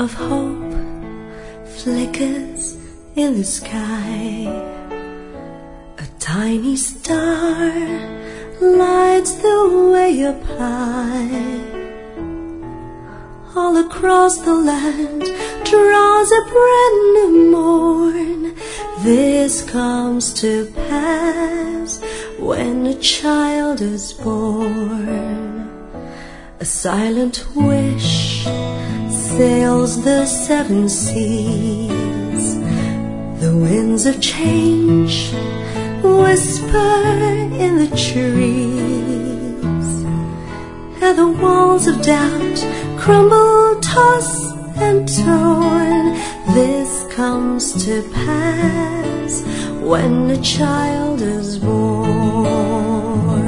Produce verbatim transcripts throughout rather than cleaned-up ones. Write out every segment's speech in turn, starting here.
of hope flickers in the sky. A tiny star lights the way up high. All across the land draws a brand new morn. This comes to pass when a child is born. A silent wish sails the seven seas. The winds of change whisper in the trees, and the walls of doubt crumble, toss and torn. This comes to pass when a child is born.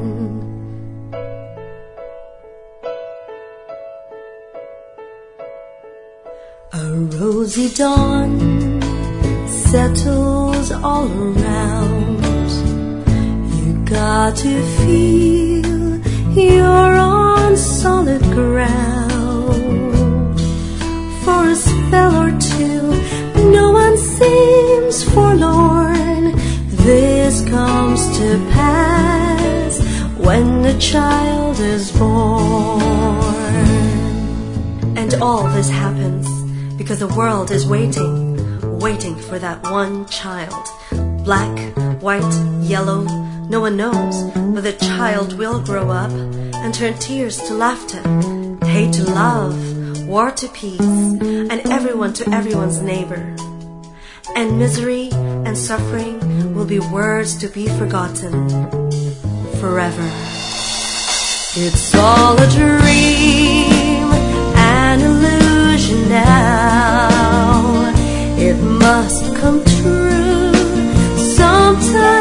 A rosy dawn settles all around. You got to feel you're on solid ground. For a spell or two, no one seems forlorn. This comes to pass when a child is born. And all this happens because the world is waiting, waiting for that one child. Black, white, yellow, no one knows, but the child will grow up and turn tears to laughter, hate to love, war to peace, and everyone to everyone's neighbor. And misery and suffering will be words to be forgotten forever. It's all a dream, an illusion now. It must come true sometime.